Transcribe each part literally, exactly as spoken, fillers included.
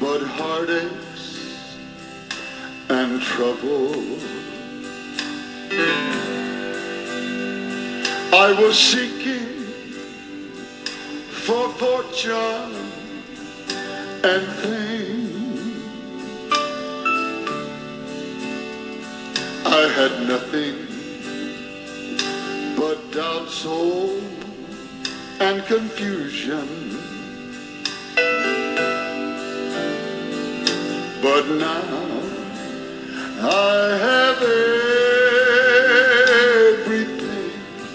but heartaches and trouble. I was seeking for fortune and fame. I had nothing but doubt, soul, and confusion. But now I have everything.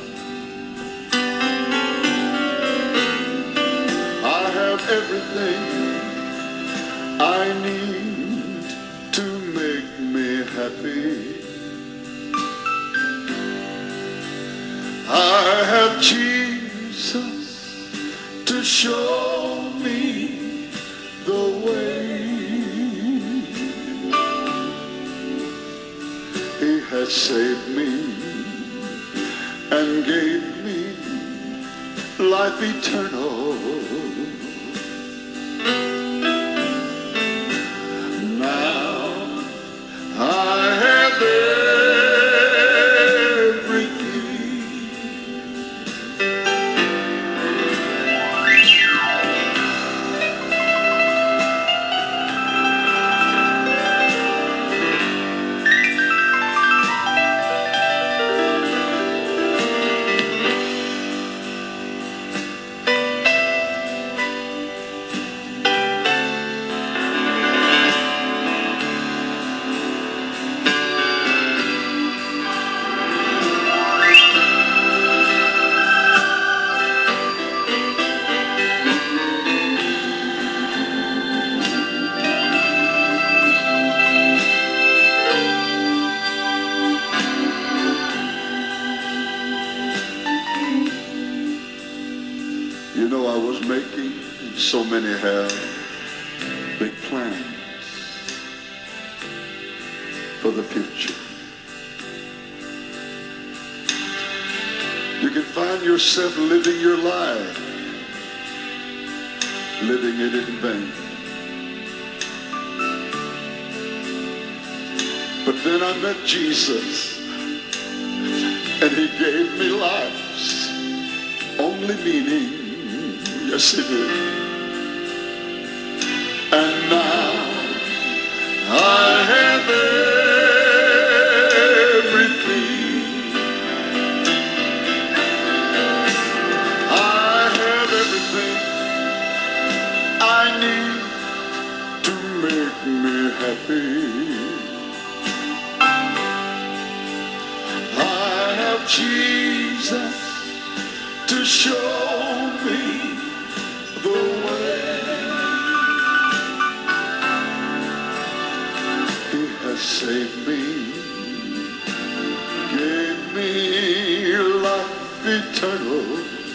I have everything I need to make me happy. I have Jesus to show me the way. He has saved me and gave me life eternal. Now I have everything. You know, I was making, so many have, big plans for the future. You can find yourself living your life, living it in vain. But then I met Jesus, and he gave me life's only meaning. Yes, he did. And now I have everything. I have everything I need to make me happy. I have Jesus to show me the way. He has saved me, gave me life eternal.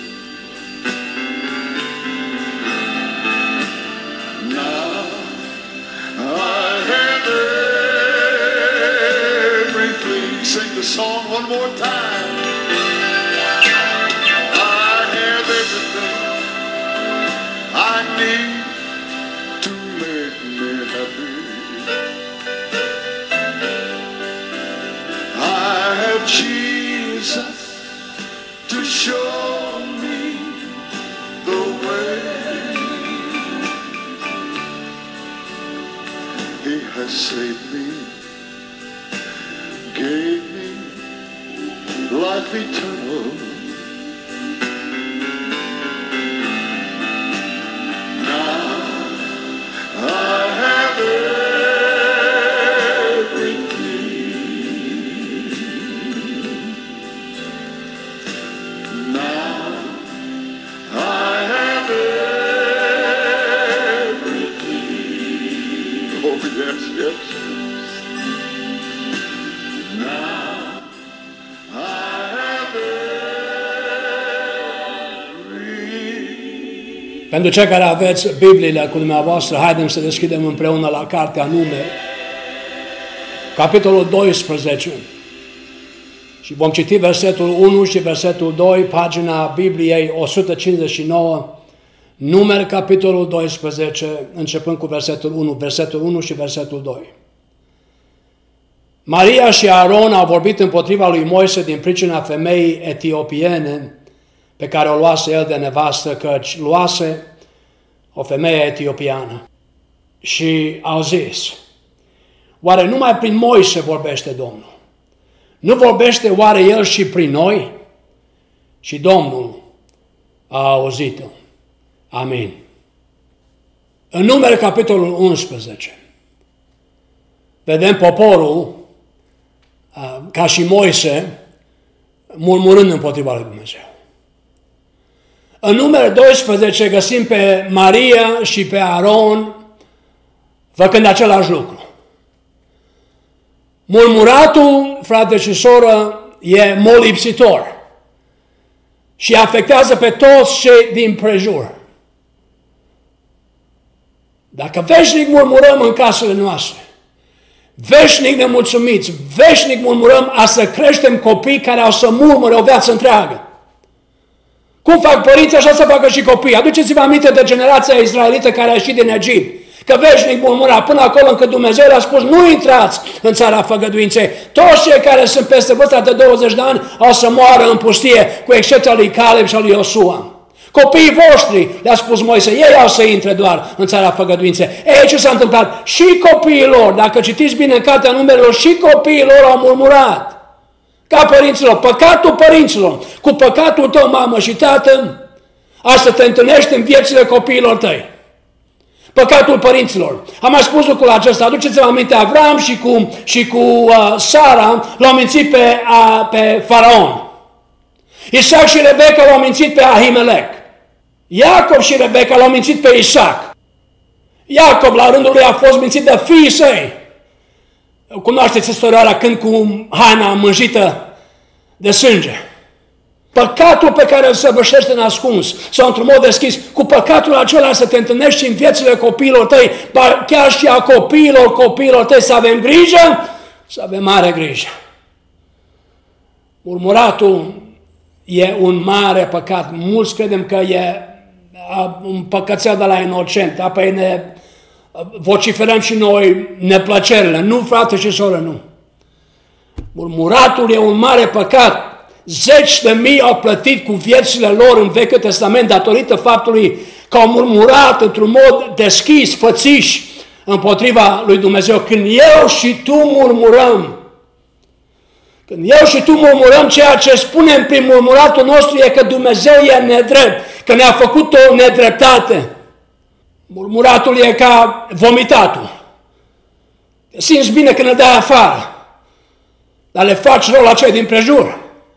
Now I have everything. Sing the song one more time. I have everything I need to make me happy. I have Jesus to show me the way. He has saved me, gave me life eternal. Pentru cei care aveți Bibliile cu dumneavoastră, haidem să deschidem împreună la Cartea Numeri, capitolul doisprezece. Și vom citi versetul unu și versetul doi, pagina Bibliei o sută cincizeci și nouă, Numeri, capitolul doisprezece, începând cu versetul unu, versetul unu și versetul doi. Maria și Aron au vorbit împotriva lui Moise din pricina femeii etiopiene pe care o luase el de nevastă, căci luase o femeie etiopiană. Și au zis, oare numai prin Moise vorbește Domnul? Nu vorbește oare el și prin noi? Și Domnul a auzit-o. Amin. În Numeri, capitolul unsprezece, vedem poporul, ca și Moise, murmurând împotriva lui Dumnezeu. În Numeri doisprezece găsim pe Maria și pe Aron făcând același lucru. Murmuratul, frate și soră, e molipsitor și afectează pe toți cei din prejur. Dacă veșnic murmurăm în casele noastre, veșnic nemulțumiți, veșnic murmurăm, a să creștem copii care au să murmure o viață întreagă. Cum fac părinții, așa să facă și copiii. Aduceți-vă aminte de generația israelită care a ieșit din Egipt. Că veșnic murmura până acolo încât Dumnezeu le-a spus, nu intrați în țara făgăduinței. Toți cei care sunt peste vârsta de douăzeci de ani au să moară în pustie, cu excepția lui Caleb și a lui Iosua. Copiii voștri, le-a spus Moise, ei au să intre doar în țara făgăduinței. Ei, ce s-a întâmplat? Și copiii lor, dacă citiți bine în cartea numerelor, și copiii lor au murmurat. Ca părinților, păcatul părinților, cu păcatul tău, mamă și tată, asta te întâlnești în viețile copiilor tăi. Păcatul părinților. Am mai spus lucrul acesta, aduceți-vă aminte, Avram și cu, și cu uh, Sara l-au mințit pe, uh, pe Faraon. Isaac și Rebecca l-au mințit pe Ahimelec. Iacov și Rebecca l-au mințit pe Isaac. Iacov la rândul lui a fost mințit de fiii săi. Cunoașteți istoria când cu haina mânjită de sânge. Păcatul pe care îl săvârșește în ascuns sau într-un mod deschis, cu păcatul acela să te întâlnești în viețile copiilor tăi, chiar și a copiilor copiilor tăi, să avem grijă, să avem mare grijă. Murmuratul e un mare păcat. Mulți credem că e un păcățel de la inocent, apoi ne vociferăm și noi neplăcerile. Nu, frate și soră, nu. Murmuratul e un mare păcat. Zeci de mii au plătit cu viețile lor în Vechiul Testament datorită faptului că au murmurat într-un mod deschis, fățiș, împotriva lui Dumnezeu. Când eu și tu murmurăm, când eu și tu murmurăm, ceea ce spunem prin murmuratul nostru e că Dumnezeu e nedrept, că ne-a făcut o nedreptate. Murmuratul e ca vomitatul. Simți bine când îl dai afară, dar le faci rău la cei din prejur.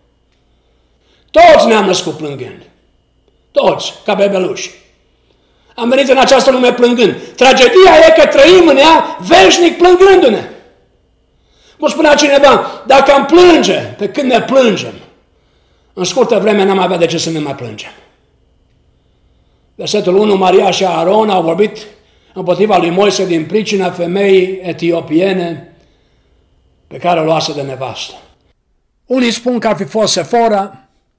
Toți ne-am născut plângând. Toți, ca bebeluși. Am venit în această lume plângând. Tragedia e că trăim în ea veșnic plângându-ne. Cum spunea cineva, dacă am plânge pe când ne plângem, în scurtă vreme n-am avea de ce să ne mai plângem. Versetul unu, Maria și Aron au vorbit împotriva lui Moise din pricina femeii etiopiene pe care o luase de nevastă. Unii spun că ar fi fost Sefora,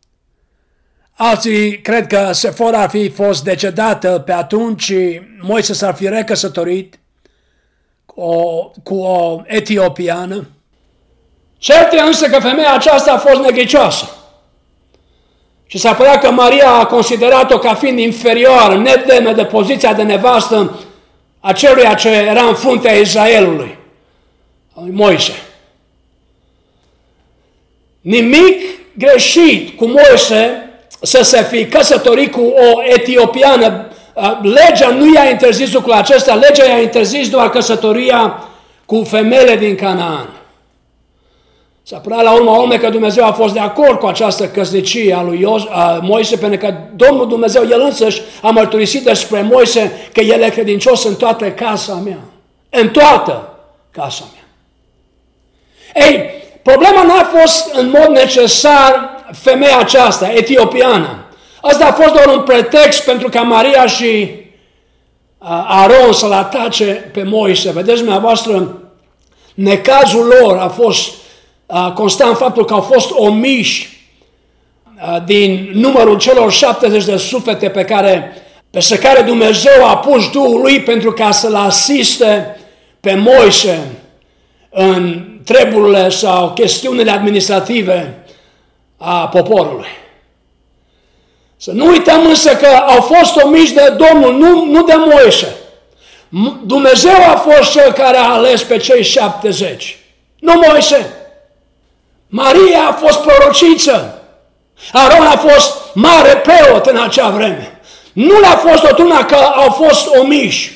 alții cred că Sefora ar fi fost decedată pe atunci și Moise s-ar fi recăsătorit cu o, cu o etiopiană. Cert e însă că femeia aceasta a fost negricioasă. Și s-a părea că Maria a considerat-o ca fiind inferioară, nedemnă de poziția de nevastă a celuia ce era în fruntea Israelului, a lui Moise. Nimic greșit cu Moise să se fi căsătorit cu o etiopiană. Legea nu i-a interzis lucrul acesta, legea i-a interzis doar căsătoria cu femeile din Canaan. S-a părea la urma urmei că Dumnezeu a fost de acord cu această căsnicie a lui Ios, a Moise, pentru că Domnul Dumnezeu, El însăși, a mărturisit despre Moise că El e credincios în toată casa mea. În toată casa mea. Ei, problema n-a fost în mod necesar femeia aceasta, etiopiană. Asta a fost doar un pretext pentru ca Maria și Aron să-l atace pe Moise. Vedeți, dumneavoastră, necazul lor a fost constat în faptul că au fost omiși din numărul celor șaptezeci de suflete pe care peste care Dumnezeu a pus Duhul lui pentru ca să-l asiste pe Moise în treburile sau chestiunile administrative a poporului. Să nu uităm însă că au fost omiși de Domnul, nu, nu de Moise. Dumnezeu a fost cel care a ales pe cei șaptezeci, nu Moise. Maria a fost prorociță. Aron a fost mare preot în acea vreme. Nu le-a fost o tună că au fost omiși.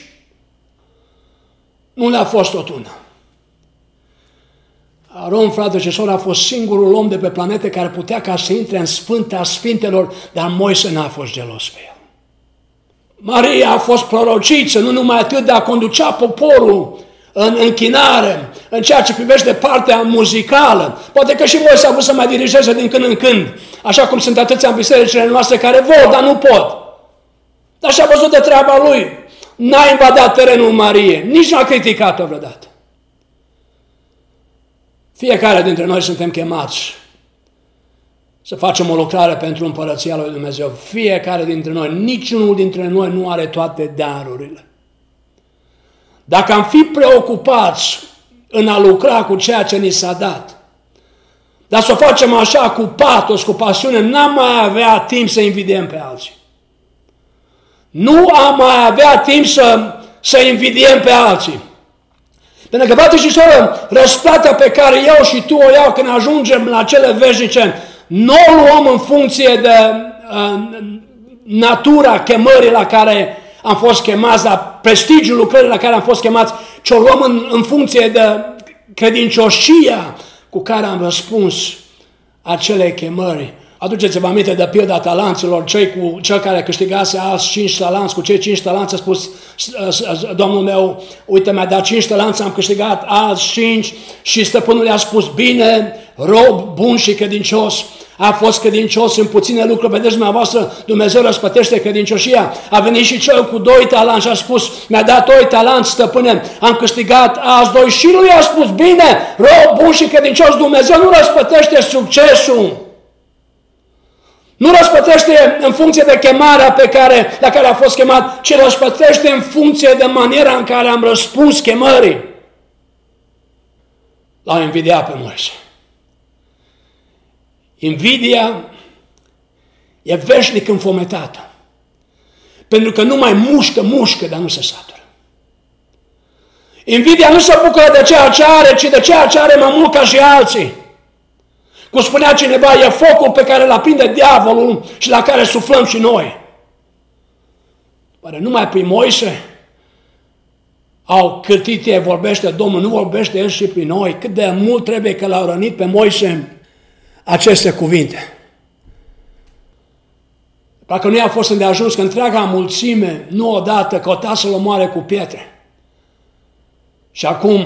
Nu le-a fost o tună. Aron, frate și soră, a fost singurul om de pe planetă care putea ca să intre în Sfânta Sfintelor, dar Moise n-a fost gelos pe el. Maria a fost prorociță, nu numai atât, dar conducea poporul în închinare, în ceea ce privește partea muzicală. Poate că și Moise a vrut să mai dirigeze din când în când, așa cum sunt atâția în bisericile noastre care vor, dar nu pot. Dar și-a văzut de treaba lui. N-a invadat terenul Mariei, nici n-a criticat-o vreodată. Fiecare dintre noi suntem chemați să facem o lucrare pentru Împărăția lui Dumnezeu. Fiecare dintre noi, niciunul dintre noi nu are toate darurile. Dacă am fi preocupați în a lucra cu ceea ce ni s-a dat, dar să o facem așa cu patos, cu pasiune, n-am mai avea timp să invidiem pe alții. Nu am mai avea timp să, să invidiem pe alții. Pentru că, frate și soră, răsplata pe care eu și tu o iau când ajungem la cele veșnice, nu o luăm în funcție de uh, natura chemării la care am fost chemați, la prestigiul lucrării la care am fost chemați, ci o luăm în, în funcție de credincioșia cu care am răspuns acele chemări. Aduceți-vă aminte de pilda talanților, cei cu, cel care câștigase alți cinci talanți, cu cei cinci talanți a spus, Domnul meu, uite, mi-a dat cinci talanți, am câștigat alți cinci și stăpânul i-a spus, bine, rob bun și credincios, a fost credincios în puține lucruri, vedeți dumneavoastră, Dumnezeu răspătește credincioșia. A venit și cel cu doi talanți și a spus, mi-a dat doi talanți, stăpâne, am câștigat alți doi și lui a spus, bine, rob bun și credincios, Dumnezeu nu răspătește succesul. Nu răspătește în funcție de chemarea pe care, la care a fost chemat, ci răspătește în funcție de maniera în care am răspuns chemării. L-au invidiat pe Moise. Invidia e veșnic înfometată. Pentru că nu mai mușcă, mușcă, dar nu se satură. Invidia nu se bucură de ceea ce are, ci de ceea ce are mai mult ca și alții. Cum spunea cineva, e focul pe care îl aprinde diavolul și la care suflăm și noi. Oare numai prin Moise au cârtit ei, vorbește Domnul, nu vorbește El și prin noi? Cât de mult trebuie că l-au rănit pe Moise aceste cuvinte. Dacă nu i-a fost îndeajuns că întreaga mulțime, nu odată, căuta să-l omoare cu pietre. Și acum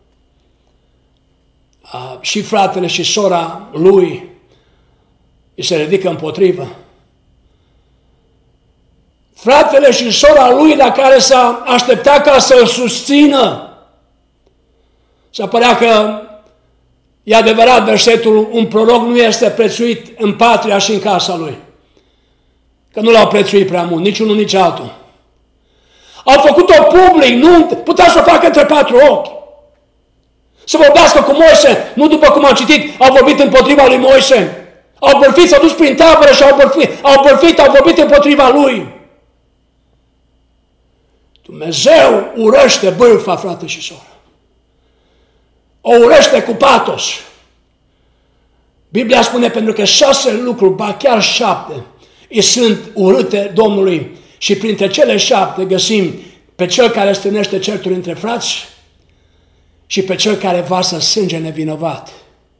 Uh, și fratele și sora lui îi se ridică împotrivă. Fratele și sora lui la care s-a așteptat ca să-l susțină. S-a părea că e adevărat versetul, un proroc nu este prețuit în patria și în casa lui. Că nu l-au prețuit prea mult, nici unul, nici altul. Au făcut-o public, nu putea să o facă între patru ochi. Să vorbească cu Moise, nu după cum am citit, au vorbit împotriva lui Moise. Au bârfit, s-au dus prin tabără și au bârfit, au bârfit, au vorbit împotriva lui. Dumnezeu urăște bârfa, frate și soră. O urăște cu patos. Biblia spune pentru că șase lucruri, ba chiar șapte, îi sunt urâte Domnului și printre cele șapte găsim pe cel care stârnește certuri între frați și pe cel care varsă sânge nevinovat.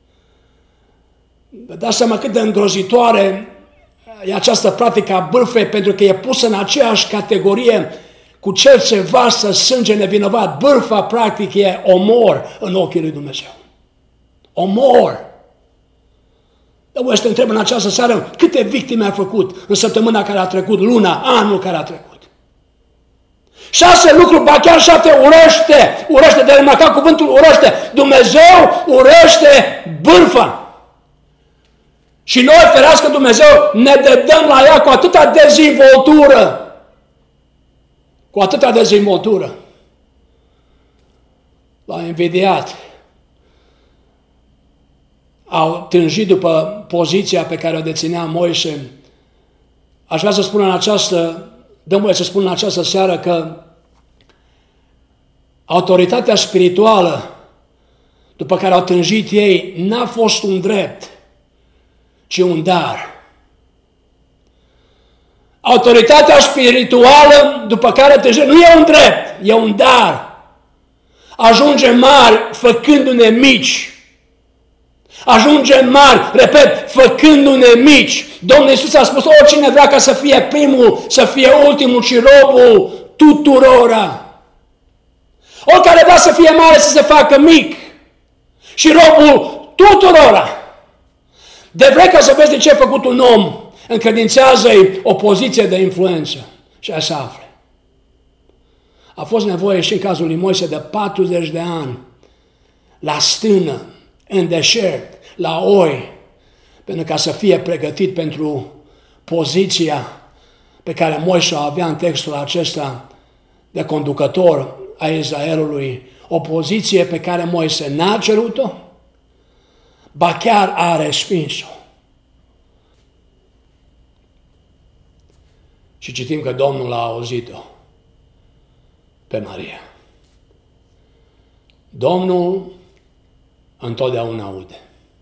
Vă dați seama cât de îngrozitoare e această practică a bârfei, pentru că e pusă în aceeași categorie cu cel ce varsă sânge nevinovat. Bârfa, practic, e omor în ochii lui Dumnezeu. Omor. Dar voi să te întreb în această seară, câte victime a făcut în săptămâna care a trecut, luna, anul care a trecut? Șase lucruri, ba chiar șapte, urăște, urăște, de remarcat cuvântul urăște. Dumnezeu urăște bârfa. Și noi, ferească Dumnezeu, ne dedăm la ea cu atâta dezvoltură. cu atâta dezvoltură, l-au invidiat, au tânjit după poziția pe care o deținea Moise. Aș vrea să spun în această, dăm voie să spun în această seară că autoritatea spirituală după care au tânjit ei n-a fost un drept, ci un dar. Autoritatea spirituală după care tânjit nu e un drept, e un dar. Ajungem mari făcându-ne mici. Ajungem mari, repet, făcându-ne mici. Domnul Iisus a spus, oricine vrea ca să fie primul, să fie ultimul și robul tuturora. Oricare vrea să fie mare să se facă mic și robul tuturora. De vrei ca să vezi de ce a făcut un om, încredințează-i o poziție de influență și așa se afle. A fost nevoie și în cazul lui Moise de patruzeci de ani la stână, în deșert, la oi, pentru ca să fie pregătit pentru poziția pe care Moise o avea în textul acesta de conducător a Israelului, o poziție pe care Moise n-a cerut-o, ba chiar a respins-o. Și citim că Domnul a auzit-o pe Maria. Domnul întotdeauna aude.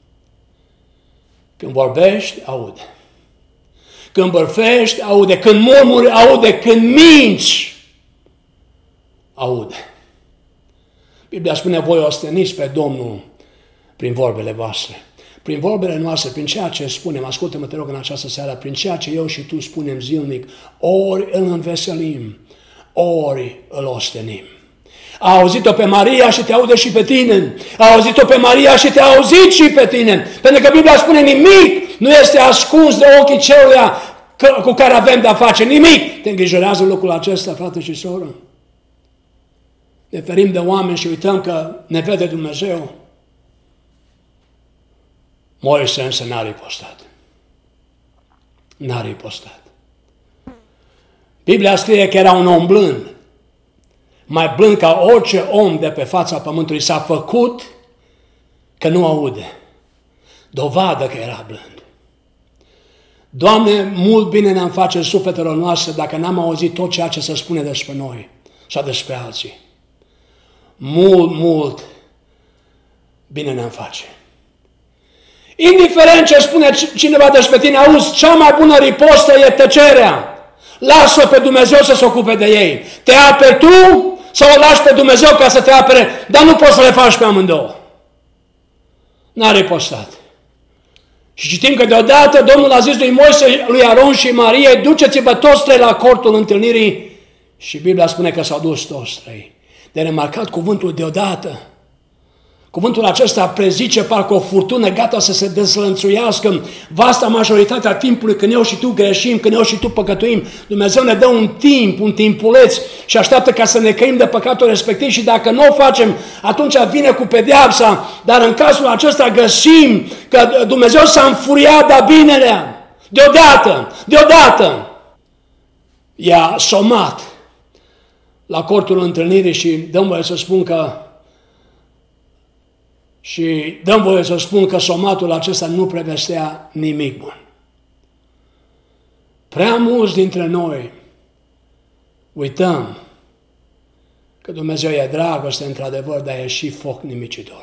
Când vorbești, aude. Când bărfești, aude. Când murmuri, aude. Când minți, aude. Biblia spune, voi osteniți pe Domnul prin vorbele voastre. Prin vorbele noastre, prin ceea ce spunem, ascultă-mă, te rog, în această seară, prin ceea ce eu și tu spunem zilnic, ori îl înveselim, ori îl ostenim. A auzit-o pe Maria și te aude și pe tine. A auzit-o pe Maria și te-a auzit și pe tine. Pentru că Biblia spune nimic nu este ascuns de ochii celuia cu care avem de-a face. Nimic. Te îngrijorează lucrul acesta, frate și soră? Ne ferim de oameni și uităm că ne vede Dumnezeu. Moise însă n-a ripostat. N-a ripostat. Biblia scrie că era un om blând. Mai blând ca orice om de pe fața pământului, s-a făcut că nu aude. Dovadă că era blând. Doamne, mult bine ne-am face sufletelor noastre dacă n-am auzit tot ceea ce se spune despre noi sau despre alții. Mult, mult bine ne-am face. Indiferent ce spune cineva despre tine, auzi, cea mai bună ripostă e tăcerea. Lasă pe Dumnezeu să se ocupe de ei. Te aperi tu sau o lași pe Dumnezeu ca să te apere, dar nu poți să le faci pe amândouă. N-a ripostat. Și citim că deodată Domnul a zis lui Moise, lui Aron și Marie, duceți-vă toți trei la cortul întâlnirii. Și Biblia spune că s-au dus toți trei. De remarcat cuvântul deodată. Cuvântul acesta prezice parcă o furtună gata să se dezlănțuiască. Vasta majoritatea timpului când eu și tu greșim, când eu și tu păcătuim, Dumnezeu ne dă un timp, un timpuleț și așteaptă ca să ne căim de păcatul respectiv și dacă nu o facem, atunci vine cu pedeapsa. Dar în cazul acesta găsim că Dumnezeu s-a înfuriat de-a binelea. Deodată, deodată i-a somat la cortul întâlnirii și dăm voie să spun că Și dăm voie să spun că somatul acesta nu prevestea nimic bun. Prea mulți dintre noi uităm că Dumnezeu e dragoste într-adevăr, dar e și foc nimicitor.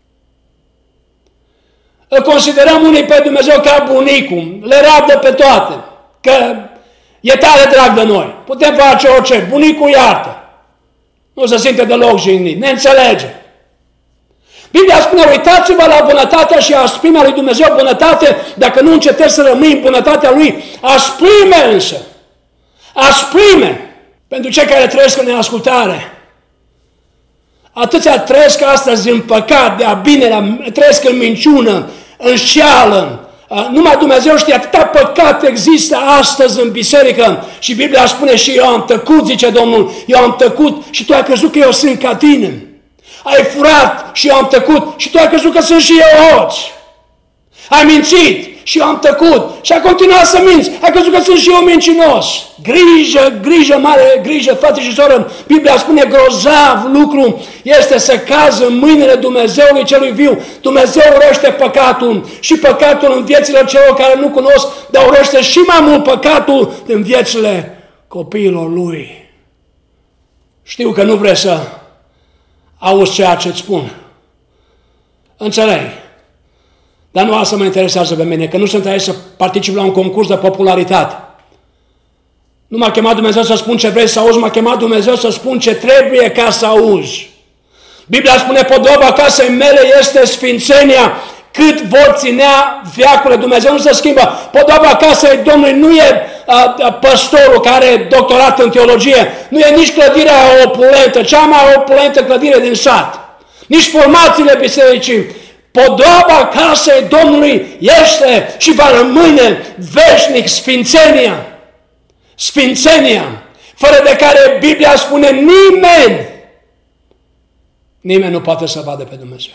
Îl considerăm unii pe Dumnezeu ca bunicul, le rabdă pe toate, că e tare drag de noi. Putem face orice, bunicul iartă. Nu se simte deloc jignit, ne înțelege. Biblia spune, uitați-vă la bunătatea și asprimea lui Dumnezeu, bunătate, dacă nu încetezi să rămâi în bunătatea lui, asprime însă, asprime, pentru cei care trăiesc în neascultare. Atâția trăiesc astăzi în păcat, de-a binelea, trăiesc în minciună, în șeală. Numai Dumnezeu știe, atâta păcat există astăzi în biserică și Biblia spune și eu am tăcut, zice Domnul, eu am tăcut și tu ai crezut că eu sunt ca tine. Ai furat și eu am tăcut și tu ai crezut că sunt și eu hoț. Ai mințit și eu am tăcut și a continuat să minți. Ai crezut că sunt și eu mincinos. Grijă, grijă, mare grijă, frate și soră. Biblia spune grozav lucru este să cazi în mâinile Dumnezeului celui viu. Dumnezeu urăște păcatul și păcatul în viețile celor care nu cunosc, dar urăște și mai mult păcatul în viețile copiilor lui. Știu că nu vrei să auzi ceea ce îți spun. Înțeleg. Dar nu asta mă interesează pe mine, că nu sunt aici să particip la un concurs de popularitate. Nu m-a chemat Dumnezeu să spun ce vrei să auzi, m-a chemat Dumnezeu să spun ce trebuie ca să auzi. Biblia spune, podoba casei mele este sfințenia, cât vor ținea veacurile. Dumnezeu nu se schimbă. Podoba casei Domnului nu e uh, păstorul care are doctorat în teologie, nu e nici clădirea opulentă, cea mai opulentă clădire din sat, nici formațiile bisericii. Podoba casei Domnului este și va rămâne veșnic sfințenia. Sfințenia, fără de care Biblia spune nimeni, nimeni nu poate să vadă pe Dumnezeu.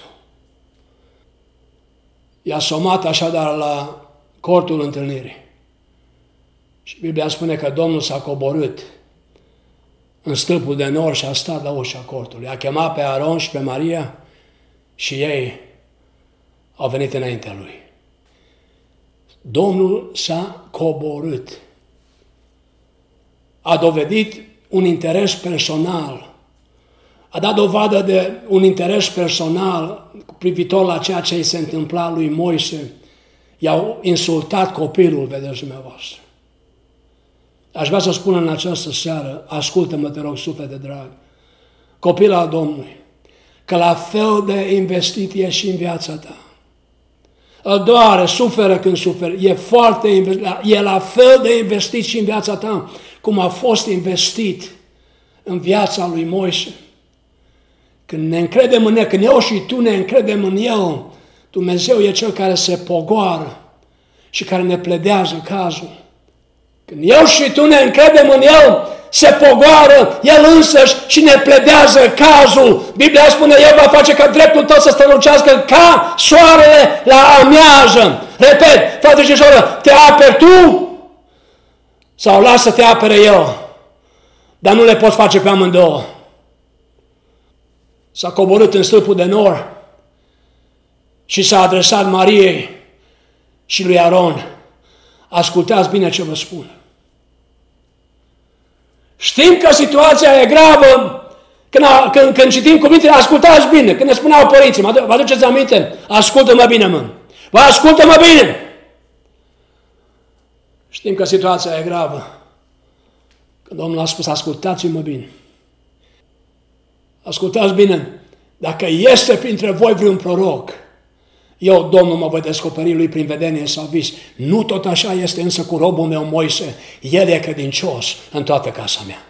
I-a somat așadar la cortul întâlnirii. Și Biblia spune că Domnul s-a coborât în stâlpul de nor și a stat la ușa cortului. A chemat pe Aron și pe Maria și ei au venit înaintea lui. Domnul s-a coborât. A dovedit un interes personal. A dat dovadă de un interes personal privitor la ceea ce îi se întâmpla lui Moise. I-au insultat copilul, vedeți dumneavoastră. Aș vrea să spun în această seară, ascultă-mă, te rog, suflete drag, copil al Domnului, că la fel de investit e și în viața ta. Îl doare, suferă când suferă, e foarte investit, e la fel de investit și în viața ta, cum a fost investit în viața lui Moise. Când ne încredem în El, când eu și tu ne încredem în El, Dumnezeu e Cel care se pogoară și care ne pledează cazul. Când eu și tu ne încredem în El, se pogoară El însăși și ne pledează cazul. Biblia spune, El va face ca dreptul tău să strălucească ca soarele la amiază. Repet, frate și soră, te aperi tu sau lasă să te apere El? Dar nu le poți face pe amândouă. S-a coborât în stâlpul de nor și s-a adresat Mariei și lui Aron. Ascultați bine ce vă spun. Știm că situația e gravă când, a, când, când citim cuvintele, ascultați bine, când ne spuneau părinții, vă aduceți aminte? Ascultă-mă bine, mă. Vă ascultă-mă bine! Știm că situația e gravă. Când Domnul a spus, ascultați-mă bine. Ascultați bine, dacă este printre voi vreun proroc, eu, Domnul, mă voi descoperi lui prin vedenie sau vis. Nu tot așa este însă cu robul meu Moise. El e credincios în toată casa mea.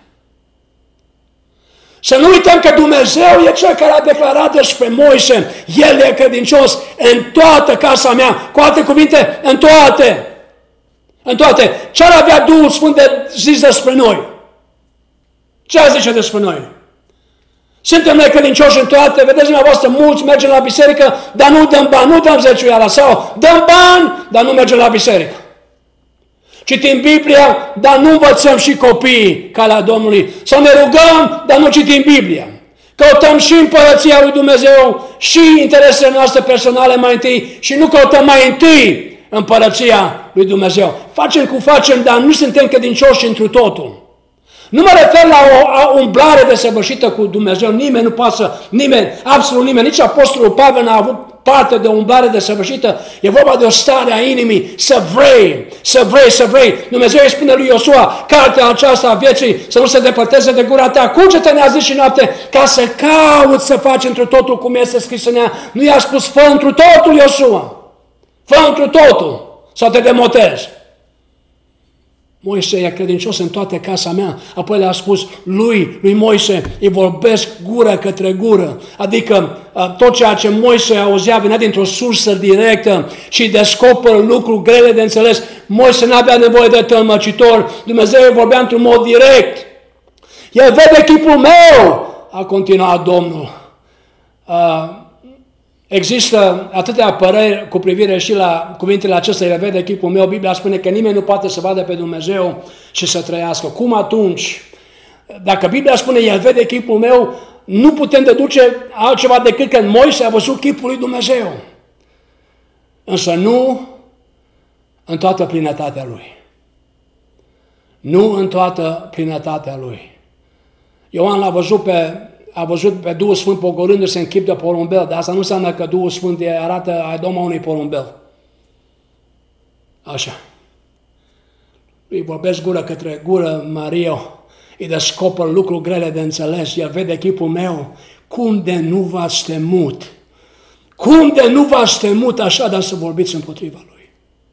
Să nu uităm că Dumnezeu e Cel care a declarat despre Moise. El e credincios în toată casa mea. Cu alte cuvinte, în toate. În toate. Ce ar avea Duhul Sfânt de zis despre noi? Ce ar zice despre noi? Suntem noi credincioși în toate, vedeți dumneavoastră, mulți mergem la biserică, dar nu dăm bani, nu dăm zeciuiala, sau dăm bani, dar nu mergem la biserică. Citim Biblia, dar nu învățăm și copiii calea Domnului. Sau ne rugăm, dar nu citim Biblia. Căutăm și împărăția lui Dumnezeu și interesele noastre personale mai întâi și nu căutăm mai întâi împărăția lui Dumnezeu. Facem cum facem, dar nu suntem credincioși întru totul. Nu mă refer la o umblare desăvârșită cu Dumnezeu, nimeni nu poate să, nimeni, absolut nimeni, nici Apostolul Pavel n-a avut parte de o umblare desăvârșită, e vorba de o stare a inimii, să vrei, să vrei, să vrei. Dumnezeu îi spune lui Iosua, cartea aceasta a vieții să nu se depărteze de gura ta, culge-te ne-a zis și noapte, ca să cauți să faci întru totul cum este scris în ea. Nu i-a spus, fă întru totul, Iosua, fă întru totul, sau te demotezi. Moise e credincios în toată casa mea. Apoi le-a spus lui, lui Moise, îi vorbesc gură către gură. Adică tot ceea ce Moise auzea venea dintr-o sursă directă și descoperă lucruri grele de înțeles. Moise n-avea nevoie de tălmăcitor. Dumnezeu îi vorbea într-un mod direct. El vede chipul meu, a continuat Domnul. Uh, Există atâtea păreri cu privire și la cuvintele acestea, le vede chipul meu. Biblia spune că nimeni nu poate să vadă pe Dumnezeu și să trăiască. Cum atunci? Dacă Biblia spune, el vede chipul meu, nu putem deduce altceva decât că Moise a văzut chipul lui Dumnezeu. Însă nu în toată plinătatea lui. Nu în toată plinătatea lui. Ioan l-a văzut pe, a văzut pe Duhul Sfânt pogorându-se în chip de porumbel, dar asta nu înseamnă că Duhul Sfânt arată adoma unui porumbel. Așa. Îi vorbesc gură către gură, Maria, îi descoper lucruri grele de înțeles. El vede chipul meu. Cum de nu v-ați temut? Cum de nu v-ați temut așa, dar să vorbiți împotriva lui?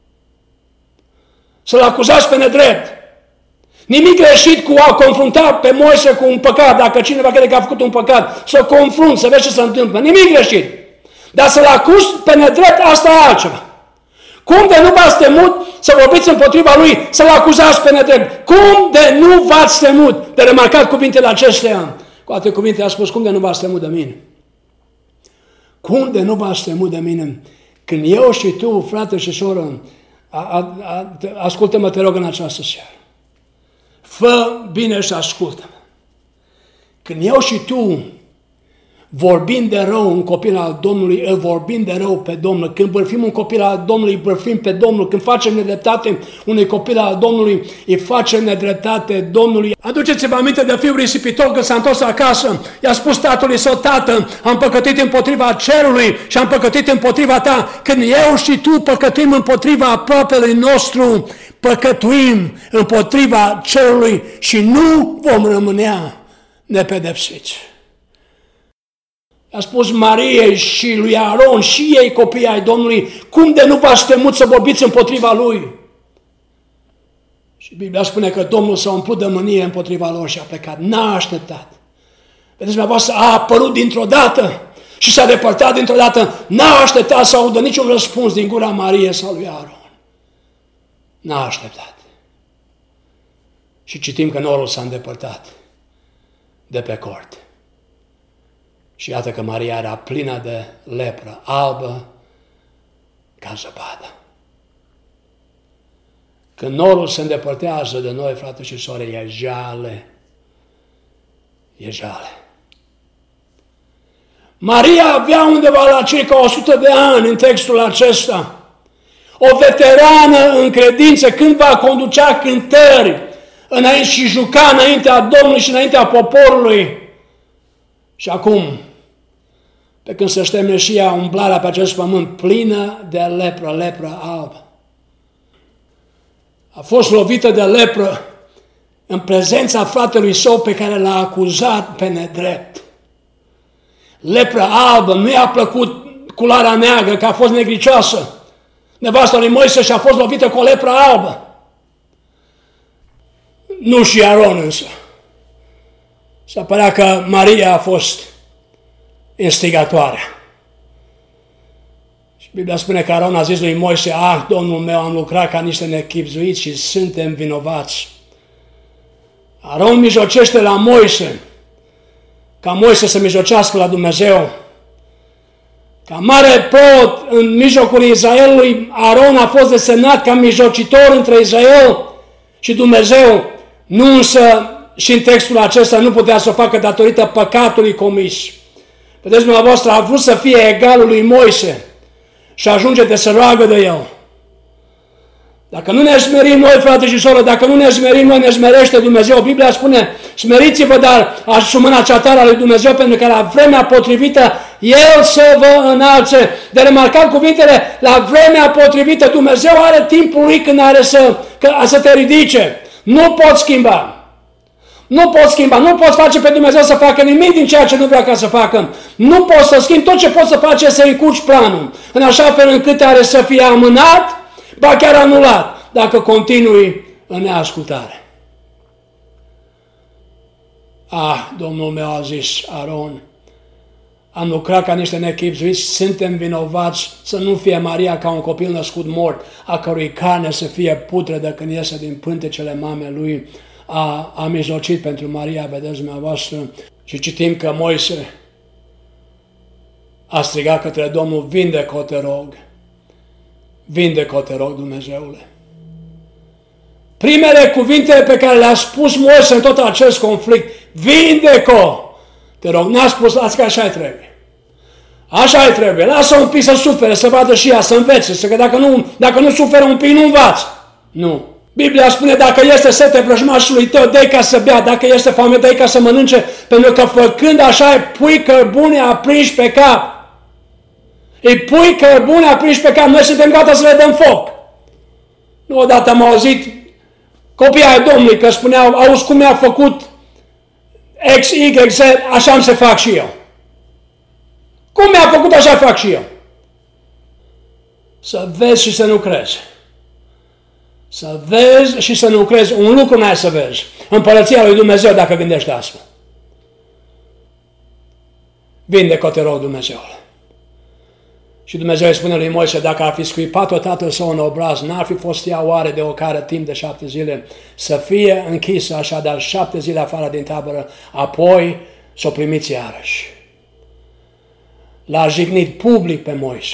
Să-l acuzați pe nedrept. Nimic greșit cu a confrunta pe Moise cu un păcat. Dacă cineva crede că a făcut un păcat, să confrunt, să vezi ce se întâmplă. Nimic greșit. Dar să-l acuz pe nedrept, asta e altceva. Cum de nu v-ați temut să vorbiți împotriva lui, să-l acuzați pe nedrept? Cum de nu v-ați temut? De remarcat cuvintele acestea. Cu alte cuvinte a spus, cum de nu v-ați temut de mine? Cum de nu v-ați temut de mine? Când eu și tu, frate și soră, ascultă-mă, te rog, în această seară. Fă bine și ascultă-mă. Când eu și tu vorbim de rău un copil al Domnului, îl vorbim de rău pe Domnul. Când bărfim un copil al Domnului, îl bărfim pe Domnul. Când facem nedreptate unui copil al Domnului, îi facem nedreptate Domnului. Aduceți-vă aminte de fiul risipitor când s-a întors acasă. I-a spus tatălui său, tată, am păcătit împotriva cerului și am păcătit împotriva ta. Când eu și tu păcătuim împotriva aproapelui nostru, păcătuim împotriva cerului și nu vom rămâne nepedepsiți. A spus Mariei și lui Aron și ei copii ai Domnului, cum de nu v-ați temut să vorbiți împotriva lui? Și Biblia spune că Domnul s-a umplut de mânie împotriva lor și a plecat. N-a așteptat. Vedeți, dumneavoastră, a apărut dintr-o dată și s-a depărtat dintr-o dată. N-a așteptat să audă niciun răspuns din gura Mariei sau lui Aron. N-a așteptat. Și citim că norul s-a îndepărtat de pe cort. Și iată că Maria era plină de lepră, albă ca zăpada. Când norul se îndepărtează de noi, frate și sore, e jale. E jale. Maria avea undeva la circa o sută de ani în textul acesta. O veterană în credință, cândva conducea cântări înainte și juca înaintea Domnului și înaintea poporului. Și acum, pe când se ștemne și ea umblarea pe acest pământ plină de lepră, lepră albă. A fost lovită de lepră în prezența fratelui său pe care l-a acuzat pe nedrept. Lepră albă, nu i-a plăcut culoarea neagră, că a fost negricioasă. Nevasta lui Moise și-a fost lovită cu o lepră albă. Nu și Aron însă. S-a părea că Maria a fost instigatoarea. Și Biblia spune că Aron a zis lui Moise, ah, Domnul meu, am lucrat ca niște nechibzuiți și suntem vinovați. Aron mijlocește la Moise, ca Moise să mijlocească la Dumnezeu. Ca mare preot în mijlocul Israelului, Aron a fost desemnat ca mijlocitor între Israel și Dumnezeu. Nu însă și în textul acesta nu putea să o facă datorită păcatului comis. Vedeți, dumneavoastră, a vrut să fie egalul lui Moise și ajunge de să roagă de el. Dacă nu ne smerim noi, frate și soră, dacă nu ne smerim noi, ne smerește Dumnezeu. Biblia spune, smeriți-vă, dar asumați cea tare a lui Dumnezeu, pentru că la vremea potrivită El să vă înalțe. De remarcat cuvintele, la vremea potrivită Dumnezeu are timpul lui când are să, că, să te ridice. Nu poți schimba. Nu poți schimba, nu poți face pe Dumnezeu să facă nimic din ceea ce nu vrea ca să facă. Nu poți să schimbi, tot ce poți să faci este să încurci planul, în așa fel încât are să fie amânat, ba chiar anulat, dacă continui în neascultare. Ah, Domnul meu a zis, Aron, am lucrat ca niște nechibzuiți, suntem vinovați să nu fie Maria ca un copil născut mort, a cărui carne să fie putredă când iese din pântecele mamei lui. A, a mijlocit pentru Maria, vedeți dumneavoastră, și citim că Moise A strigat către Domnul, vindecă-o, te rog. Vindecă-o, te rog, Dumnezeule. Primele cuvinte pe care le-a spus Moise în tot acest conflict, vindecă-o, te rog, n-a spus, las că așa-i trebuie. Așa-i trebuie, lasă un pic să sufere, să vadă și ea, să învețe, să că dacă nu, dacă nu suferă un pic, nu învață. Nu. Biblia spune, dacă este sete vrăjmașului tău, dă-i ca să bea, dacă este foame, dă-i ca să mănânce, pentru că făcând așa îi pui cărbune aprinși pe cap. Îi pui cărbune aprinși pe cap, noi suntem gata să le dăm foc. Nu odată am auzit copiii ai Domnului că spuneau, auzi cum mi-a făcut X, Y, Z, așa am să fac și eu. Cum mi-a făcut, așa fac și eu. Să vezi și să nu crezi. Să vezi și să nu crezi. Un lucru n-ai să vezi. Împărăția lui Dumnezeu dacă gândești astfel. Vindecă-o, te rog, Dumnezeule. Și Dumnezeu îi spune lui Moise, dacă ar fi scuipat-o tatăl său în obraz, n-ar fi fost ea oare de o cară timp de șapte zile, să fie închisă așadar șapte zile afară din tabără, apoi să o primiți iarăși. L-a jignit public pe Moise.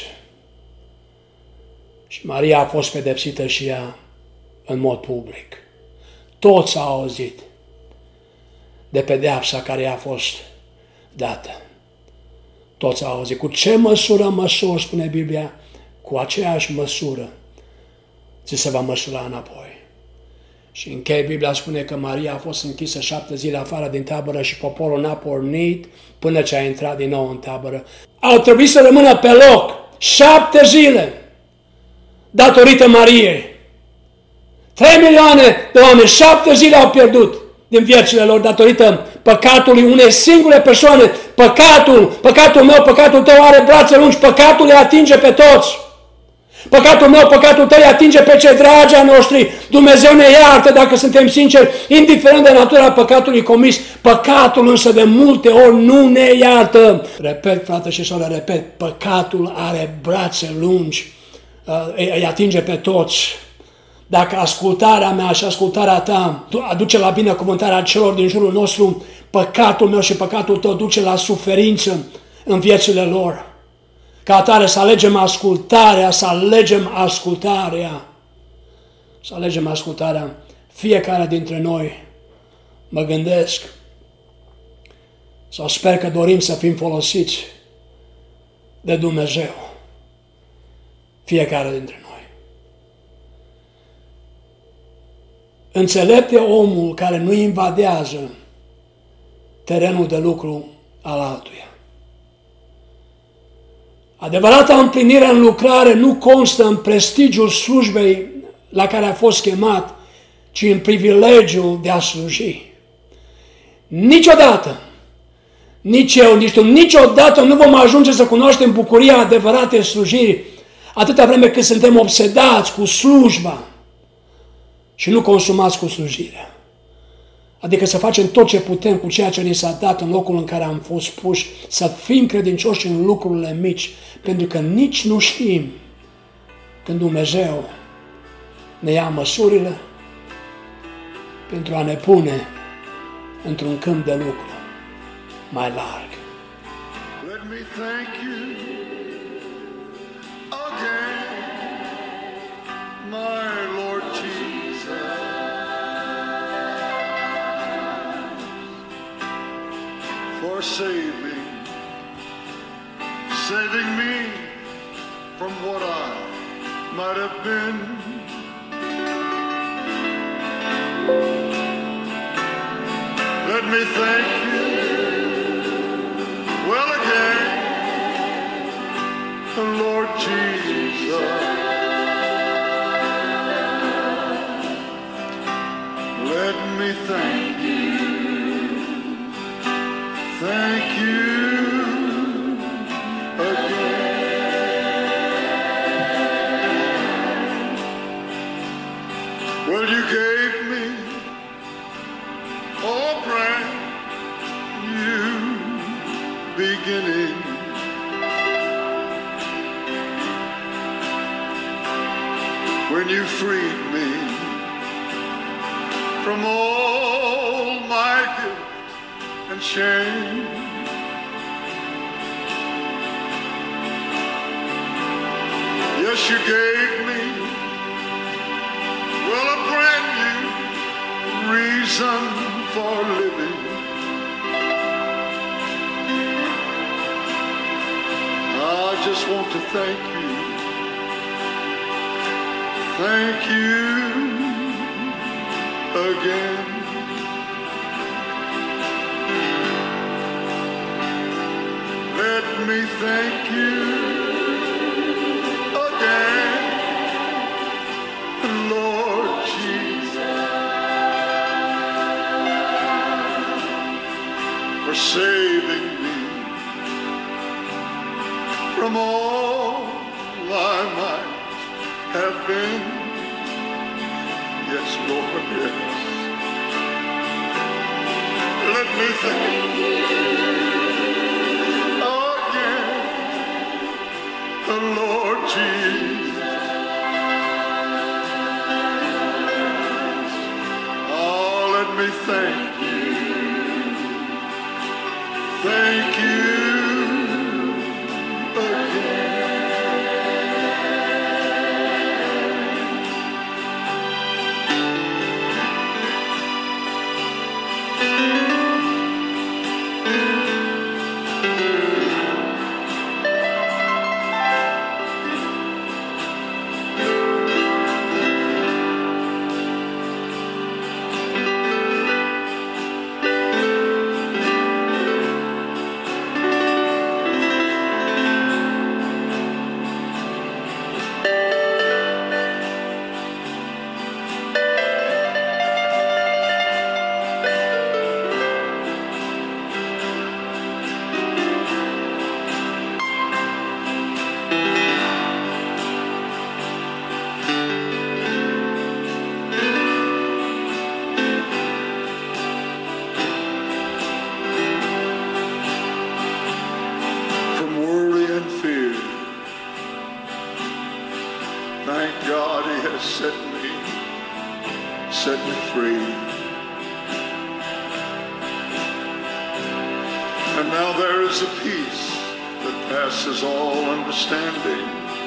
Și Maria a fost pedepsită și ea în mod public. Toți au auzit de pedeapsa care i-a fost dată. Toți au auzit. Cu ce măsură măsori, spune Biblia, cu aceeași măsură ți se va măsura înapoi. Și încheie Biblia spune că Maria a fost închisă șapte zile afară din tabără și poporul n-a pornit până ce a intrat din nou în tabără. Au trebuit să rămână pe loc șapte zile datorită Mariei. Trei milioane de oameni, șapte zile au pierdut din viețile lor datorită păcatului unei singure persoane. Păcatul, păcatul meu, păcatul tău are brațe lungi, păcatul îi atinge pe toți. Păcatul meu, păcatul tău îi atinge pe cei dragi ai noștri. Dumnezeu ne iartă dacă suntem sinceri, indiferent de natura păcatului comis. Păcatul însă de multe ori nu ne iartă. Repet, frate și soră, repet, păcatul are brațe lungi, îi atinge pe toți. Dacă ascultarea mea și ascultarea ta aduce la binecuvântarea celor din jurul nostru, păcatul meu și păcatul tău duce la suferință în viețile lor. Ca atare să alegem ascultarea, să alegem ascultarea, să alegem ascultarea. Fiecare dintre noi, mă gândesc, sau sper că dorim să fim folosiți de Dumnezeu. Fiecare dintre noi. Înțelept e omul care nu invadează terenul de lucru al altuia. Adevărata împlinire în lucrare nu constă în prestigiul slujbei la care a fost chemat, ci în privilegiul de a sluji. Niciodată, nici eu, nici tu, niciodată nu vom ajunge să cunoaștem bucuria adevăratei slujiri atâta vreme cât suntem obsedați cu slujba și nu consumați cu slujirea. Adică să facem tot ce putem cu ceea ce ni s-a dat în locul în care am fost puși, să fim credincioși în lucrurile mici, pentru că nici nu știm când Dumnezeu ne ia măsurile pentru a ne pune într-un câmp de lucru mai larg. Let me thank you again, my Lord Jesus, for saving, saving me from what I might have been. Let me thank you well again, Lord Jesus. Let me thank you, thank you again. Well, you gave me a brand new beginning. When you freed me from all my guilt and shame, Yes, you gave me, well, a brand new reason for living. I just want to thank you, thank you again. Let me thank you again, Lord Jesus, for saving me from all I might have been. Yes, Lord, yes. Let me thank you again, the Lord Jesus. Oh, let me thank you, thank you again. Thank God He has set me, set me free. And now there is a peace that passes all understanding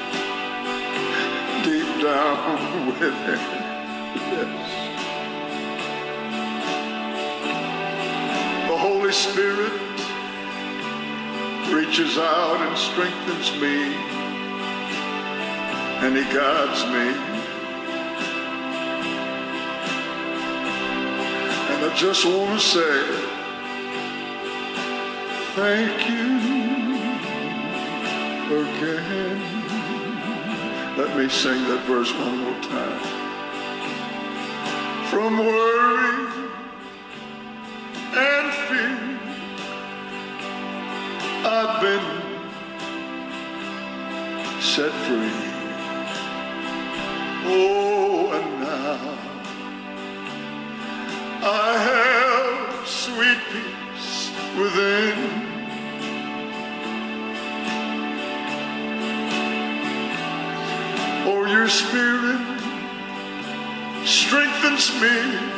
deep down within. Yes. The Holy Spirit reaches out and strengthens me, and He guides me. And I just want to say, thank you again. Let me sing that verse one more time. From worry and fear, I've been set free. Oh, and now I have sweet peace within. Oh, your Spirit strengthens me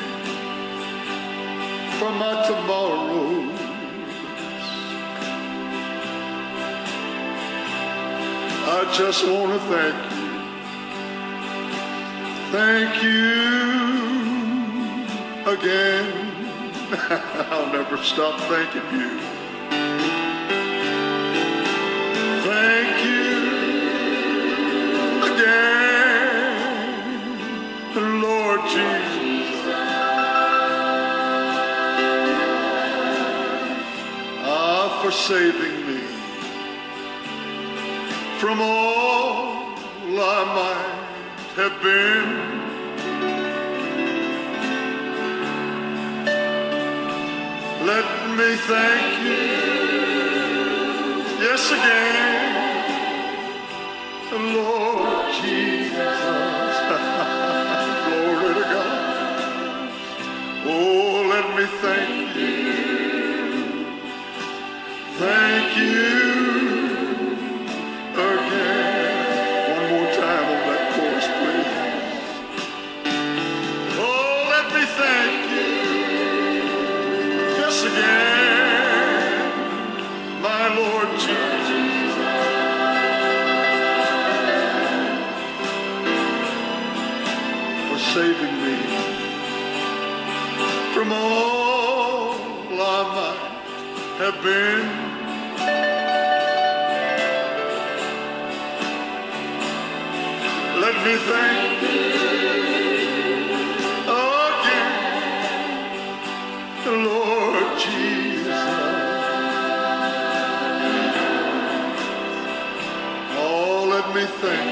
for my tomorrows. I just want to thank you. Thank you again. I'll never stop thanking you. Thank you again, Lord Jesus. Ah, for saving me from all I might have been. Let me thank you, yes again, Lord Jesus. Glory to God. Oh, let me thank you, thank you again. One more time on that chorus, please. Oh, let me thank you, yes again, my Lord Jesus. I'm all I might have been. Let me thank you again, Lord Jesus. Oh, let me thank